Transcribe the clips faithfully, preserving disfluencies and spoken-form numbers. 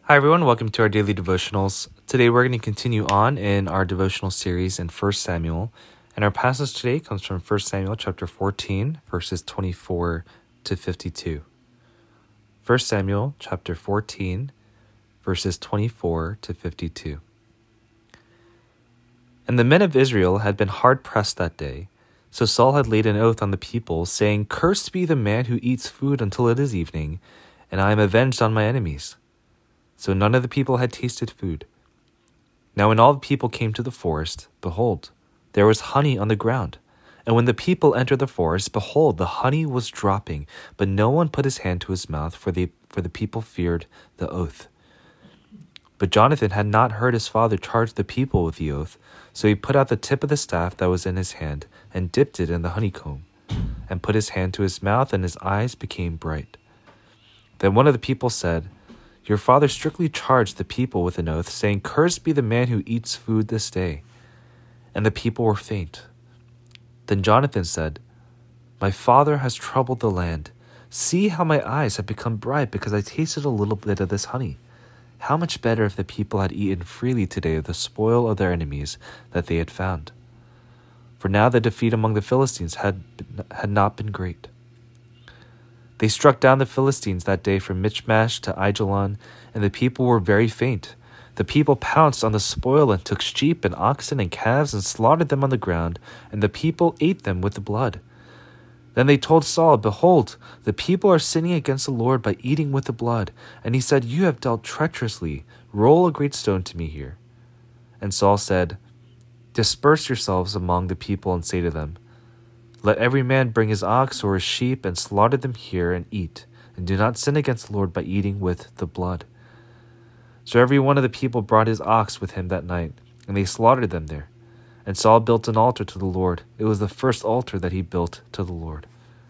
Hi, everyone. Welcome to our daily devotionals. Today, we're going to continue on in our devotional series in First Samuel. And our passage today comes from First Samuel chapter fourteen, verses twenty-four to fifty-two. First Samuel chapter fourteen, verses twenty-four to fifty-two. And the men of Israel had been hard pressed that day. So Saul had laid an oath on the people, saying, "Cursed be the man who eats food until it is evening, and I am avenged on my enemies." So none of the people had tasted food. Now when all the people came to the forest, behold, there was honey on the ground. And when the people entered the forest, behold, the honey was dropping, but no one put his hand to his mouth, for the, for the people feared the oath. But Jonathan had not heard his father charge the people with the oath, so he put out the tip of the staff that was in his hand, and dipped it in the honeycomb, and put his hand to his mouth, and his eyes became bright. Then one of the people said, "Your father strictly charged the people with an oath, saying, 'Cursed be the man who eats food this day.' And the people were faint. Then Jonathan said, 'My father has troubled the land. See how my eyes have become bright because I tasted a little bit of this honey. How much better if the people had eaten freely today of the spoil of their enemies that they had found. For now the defeat among the Philistines had, had not been great.' They struck down the Philistines that day from Michmash to Aijalon, and the people were very faint. The people pounced on the spoil and took sheep and oxen and calves and slaughtered them on the ground, and the people ate them with the blood. Then they told Saul, 'Behold, the people are sinning against the Lord by eating with the blood.' And he said, 'You have dealt treacherously. Roll a great stone to me here.' And Saul said, 'Disperse yourselves among the people and say to them, Let every man bring his ox or his sheep and slaughter them here and eat, and do not sin against the Lord by eating with the blood.' So every one of the people brought his ox with him that night, and they slaughtered them there. And Saul built an altar to the Lord. It was the first altar that he built to the Lord.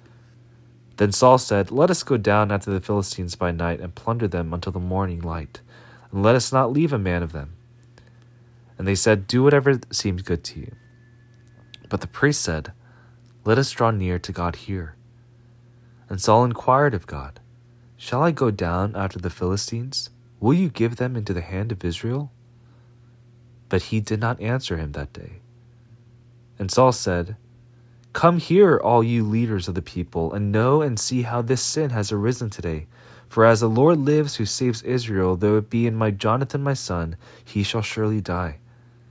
Then Saul said, 'Let us go down after the Philistines by night and plunder them until the morning light, and let us not leave a man of them.' And they said, 'Do whatever seems good to you.' But the priest said, 'Let us draw near to God here.' And Saul inquired of God, 'Shall I go down after the Philistines? Will you give them into the hand of Israel?' But he did not answer him that day. And Saul said, 'Come here, all you leaders of the people, and know and see how this sin has arisen today. For as the Lord lives who saves Israel, though it be in my Jonathan my son, he shall surely die.'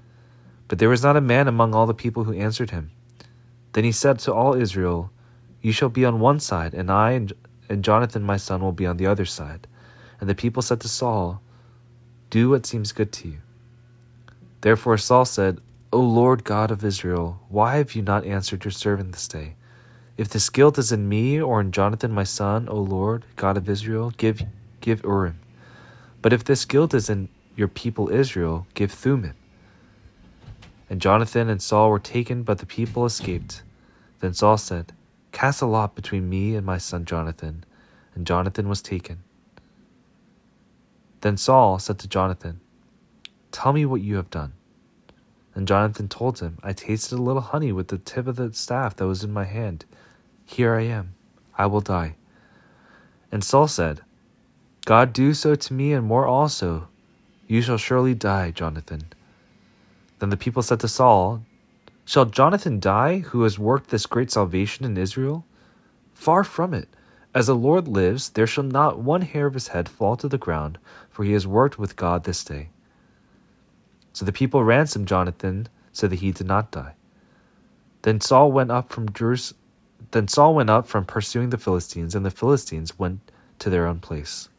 But there was not a man among all the people who answered him. Then he said to all Israel, 'You shall be on one side, and I and, and Jonathan my son will be on the other side.' And the people said to Saul, 'Do what seems good to you.' Therefore Saul said, 'O Lord God of Israel, why have you not answered your servant this day? If this guilt is in me or in Jonathan my son, O Lord God of Israel, give give Urim. But if this guilt is in your people Israel, give Thummim.' And Jonathan and Saul were taken, but the people escaped. Then Saul said, 'Cast a lot between me and my son Jonathan.' And Jonathan was taken. Then Saul said to Jonathan, 'Tell me what you have done.' And Jonathan told him, 'I tasted a little honey with the tip of the staff that was in my hand. Here I am. I will die.' And Saul said, 'God do so to me and more also. You shall surely die, Jonathan.' Then the people said to Saul, 'Shall Jonathan die, who has worked this great salvation in Israel? Far from it. As the Lord lives, there shall not one hair of his head fall to the ground, for he has worked with God this day.' So the people ransomed Jonathan so that he did not die. Then Saul went up from Jerus- Then Saul went up from pursuing the Philistines, and the Philistines went to their own place.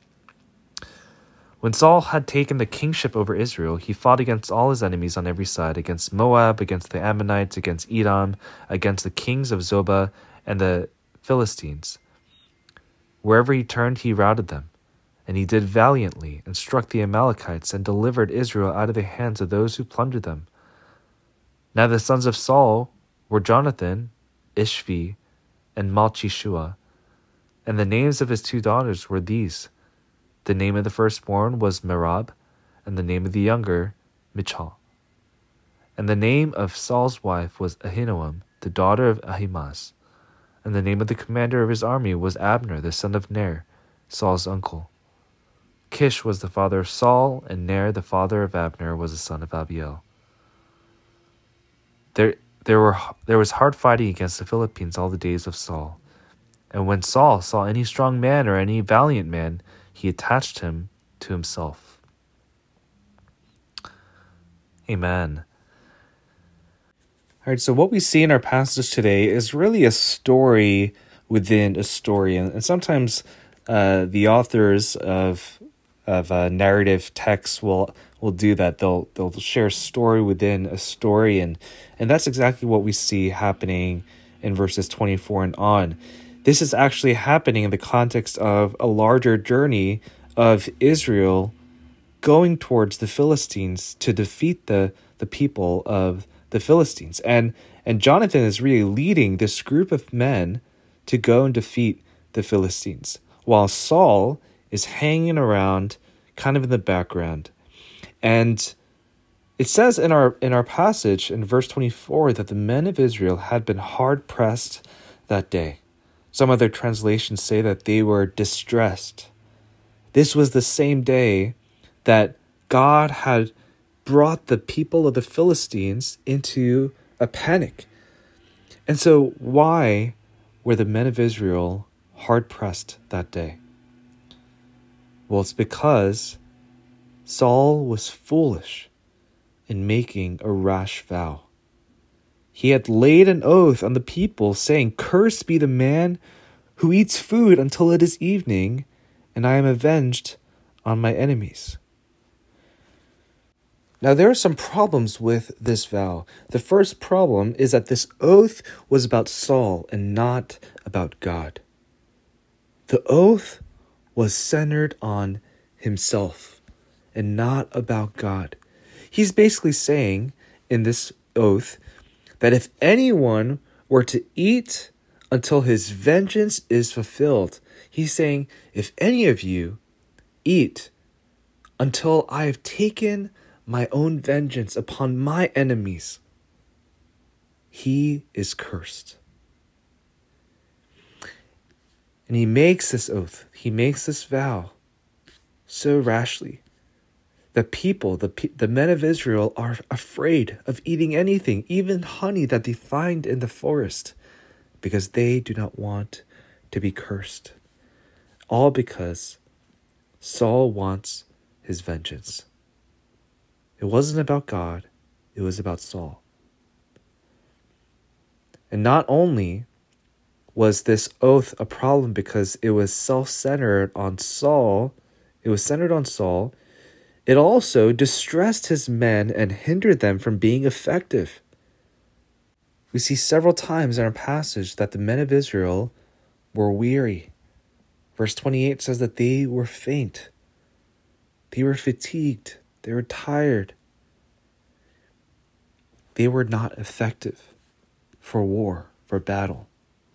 When Saul had taken the kingship over Israel, he fought against all his enemies on every side, against Moab, against the Ammonites, against Edom, against the kings of Zobah and the Philistines. Wherever he turned, he routed them. And he did valiantly, and struck the Amalekites, and delivered Israel out of the hands of those who plundered them. Now the sons of Saul were Jonathan, Ishvi, and Malchishua, and the names of his two daughters were these. The name of the firstborn was Merab, and the name of the younger, Michal. And the name of Saul's wife was Ahinoam, the daughter of Ahimaaz. And the name of the commander of his army was Abner, the son of Ner, Saul's uncle. Kish was the father of Saul, and Ner, the father of Abner, was the son of Abiel. There, there, were, there was hard fighting against the Philistines all the days of Saul. And when Saul saw any strong man or any valiant man, he attached him to himself. Amen. All right, so what we see in our passage today is really a story within a story. And, and sometimes uh, the authors of of uh, narrative texts will will do that. They'll they'll share a story within a story, and and that's exactly what we see happening in verses twenty-four and on. This is actually happening in the context of a larger journey of Israel going towards the Philistines to defeat the the people of the Philistines. And and Jonathan is really leading this group of men to go and defeat the Philistines, while Saul is hanging around kind of in the background. And it says in our in our passage in verse twenty-four that the men of Israel had been hard pressed that day. Some other translations say that they were distressed. This was the same day that God had brought the people of the Philistines into a panic. And so why were the men of Israel hard pressed that day? Well, it's because Saul was foolish in making a rash vow. He had laid an oath on the people, saying, "Cursed be the man who eats food until it is evening, and I am avenged on my enemies." Now, there are some problems with this vow. The first problem is that this oath was about Saul and not about God. The oath was centered on himself and not about God. He's basically saying in this oath that if anyone were to eat until his vengeance is fulfilled, he's saying, if any of you eat until I have taken my own vengeance upon my enemies, he is cursed. And he makes this oath, he makes this vow so rashly. The people, the, the men of Israel are afraid of eating anything, even honey that they find in the forest, because they do not want to be cursed. All because Saul wants his vengeance. It wasn't about God, it was about Saul. And not only was this oath a problem because it was self-centered on Saul, it was centered on Saul, it also distressed his men and hindered them from being effective. We see several times in our passage that the men of Israel were weary. Verse twenty-eight says that they were faint. They were fatigued. They were tired. They were not effective for war, for battle.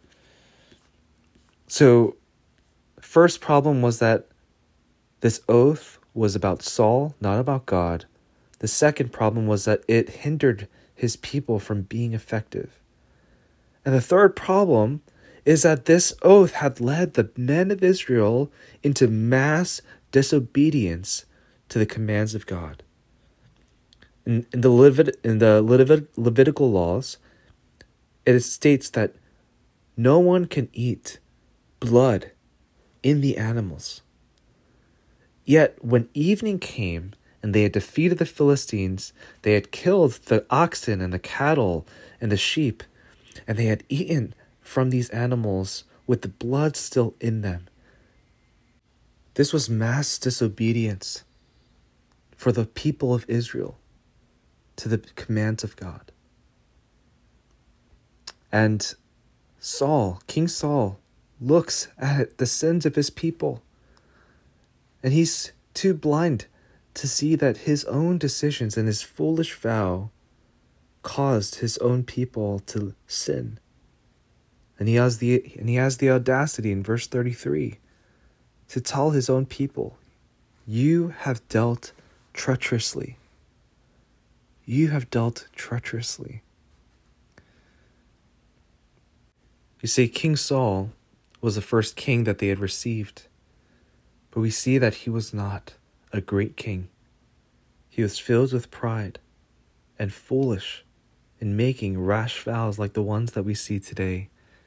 So, first problem was that this oath was about Saul, not about God. The second problem was that it hindered his people from being effective. And the third problem is that this oath had led the men of Israel into mass disobedience to the commands of God. In, in the, Levit, in the Levit, Levitical laws, it states that no one can eat blood in the animals. Yet when evening came and they had defeated the Philistines, they had killed the oxen and the cattle and the sheep, and they had eaten from these animals with the blood still in them. This was mass disobedience for the people of Israel to the commands of God. And Saul, King Saul, looks at the sins of his people, and he's too blind to see that his own decisions and his foolish vow caused his own people to sin. And he has the and he has the audacity in verse thirty-three to tell his own people, "You have dealt treacherously. You have dealt treacherously." You see, King Saul was the first king that they had received. But we see that he was not a great king. He was filled with pride and foolish in making rash vows like the ones that we see today.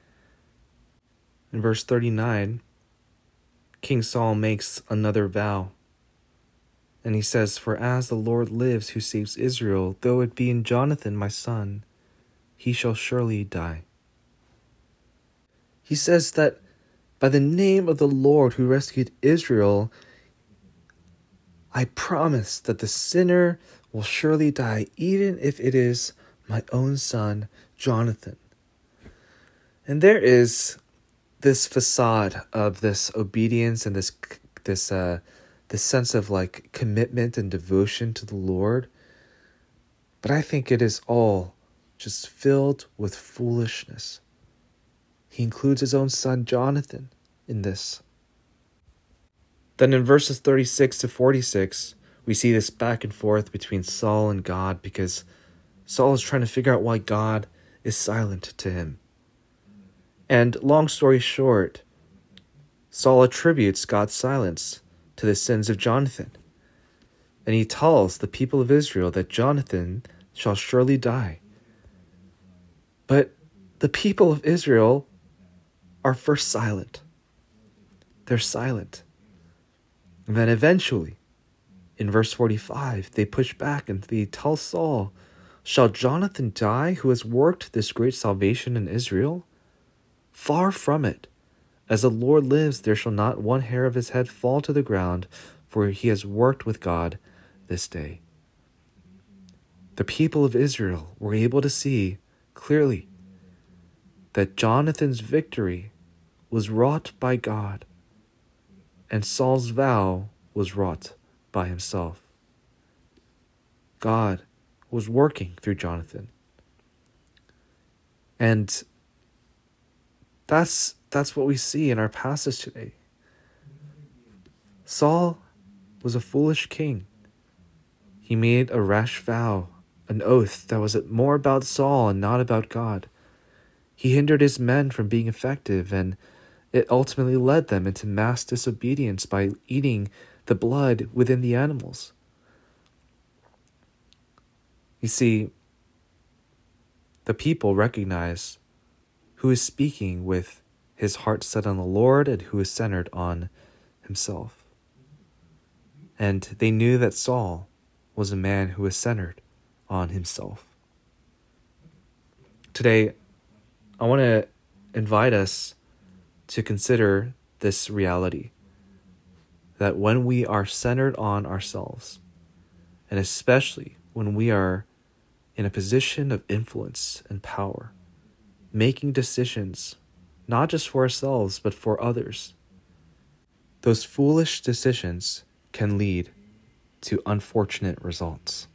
In verse thirty-nine, King Saul makes another vow. And he says, "For as the Lord lives who saves Israel, though it be in Jonathan my son, he shall surely die." He says that by the name of the Lord who rescued Israel, I promise that the sinner will surely die, even if it is my own son, Jonathan. And there is this facade of this obedience and this this uh, this sense of like commitment and devotion to the Lord. But I think it is all just filled with foolishness. He includes his own son, Jonathan, in this. Then in verses thirty-six to forty-six, we see this back and forth between Saul and God, because Saul is trying to figure out why God is silent to him. And long story short, Saul attributes God's silence to the sins of Jonathan. And he tells the people of Israel that Jonathan shall surely die. But the people of Israel are first silent. They're silent. And then eventually, in verse forty-five, they push back and they tell Saul, "Shall Jonathan die who has worked this great salvation in Israel? Far from it. As the Lord lives, there shall not one hair of his head fall to the ground, for he has worked with God this day." The people of Israel were able to see clearly that Jonathan's victory was wrought by God, and Saul's vow was wrought by himself. God was working through Jonathan. And that's that's what we see in our passage today. Saul was a foolish king. He made a rash vow, an oath that was more about Saul and not about God. He hindered his men from being effective, and it ultimately led them into mass disobedience by eating the blood within the animals. You see, the people recognize who is speaking with his heart set on the Lord and who is centered on himself. And they knew that Saul was a man who was centered on himself. Today, I want to invite us to consider this reality, that when we are centered on ourselves, and especially when we are in a position of influence and power, making decisions not just for ourselves but for others, those foolish decisions can lead to unfortunate results.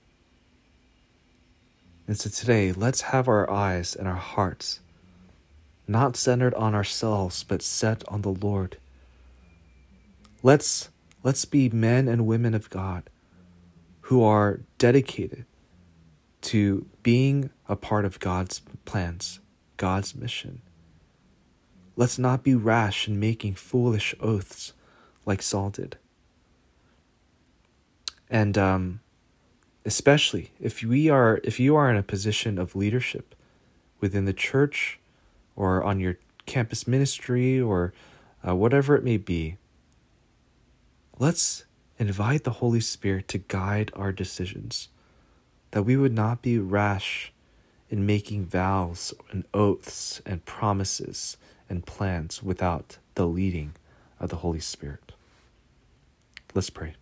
And so today, let's have our eyes and our hearts not centered on ourselves, but set on the Lord. Let's, let's be men and women of God who are dedicated to being a part of God's plans, God's mission. Let's not be rash in making foolish oaths like Saul did. And um, especially if we are, if you are in a position of leadership within the church or on your campus ministry or uh, whatever it may be, let's invite the Holy Spirit to guide our decisions, that we would not be rash in making vows and oaths and promises and plans without the leading of the Holy Spirit. Let's pray.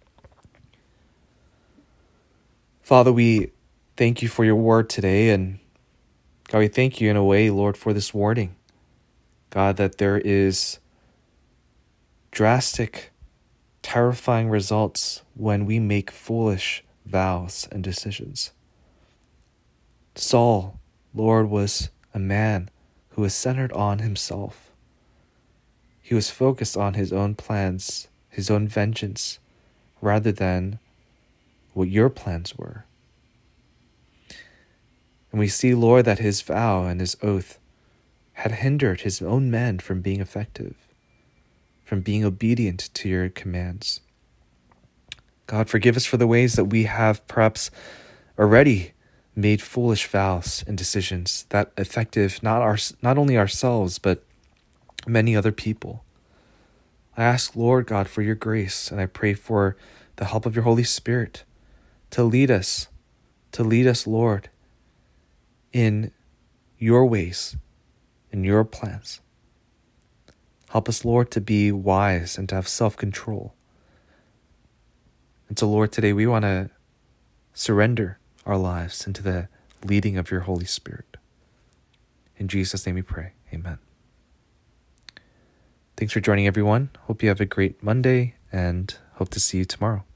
Father, we thank you for your word today, and God, we thank you in a way, Lord, for this warning. God, that there is drastic, terrifying results when we make foolish vows and decisions. Saul, Lord, was a man who was centered on himself. He was focused on his own plans, his own vengeance, rather than what your plans were. And we see, Lord, that his vow and his oath had hindered his own men from being effective. from being obedient to your commands. God, forgive us for the ways that we have perhaps already made foolish vows and decisions that affected not our, not only ourselves, but many other people. I ask, Lord God, for your grace, and I pray for the help of your Holy Spirit to lead us, to lead us, Lord, in your ways, in your plans. Help us, Lord, to be wise and to have self-control. And so, Lord, today we want to surrender our lives into the leading of your Holy Spirit. In Jesus' name we pray. Amen. Thanks for joining, everyone. Hope you have a great Monday and hope to see you tomorrow.